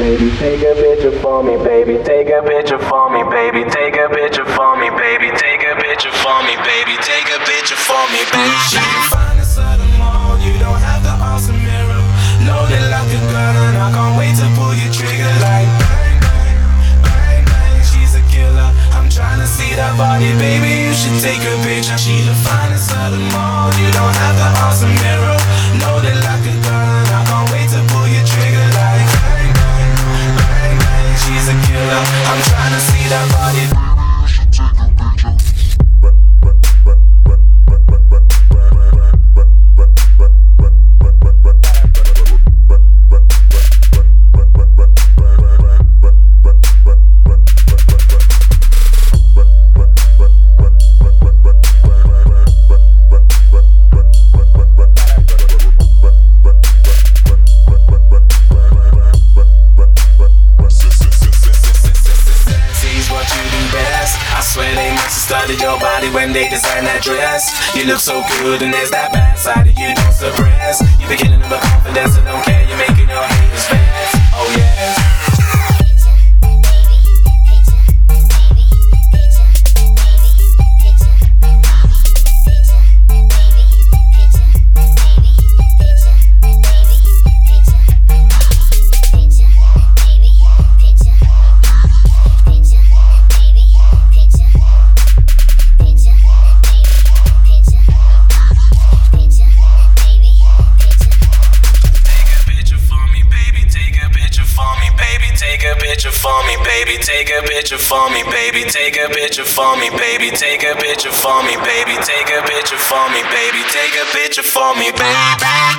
baby. Take a picture for me, baby. Take a picture for me, baby. Take a picture for me, baby. Take a picture for me, baby. Take a picture for me, baby. She can find us at the mall. You don't have the awesome mirror. Loaded like a gun, and I can't wait to pull your trigger like bang, bang, bang, bang. She's a killer. I'm trying to see that body, baby. You should take a picture. She the finest at the mall. You don't have the awesome mirror. Loaded like a gun, and I can't wait to pull your trigger like bang, bang, bang, bang. She's a killer. I'm trying to see that body. Studied your body when they design that dress. You look so good and there's that bad side of you don't suppress. You be killing them with confidence and don't care. You're making your haters fast. Oh yeah. Take a picture for me, baby. Take a picture for me, baby. Take a picture for me, baby. Take a picture for me, baby. Take a picture for me, baby. Take a picture for me, baby.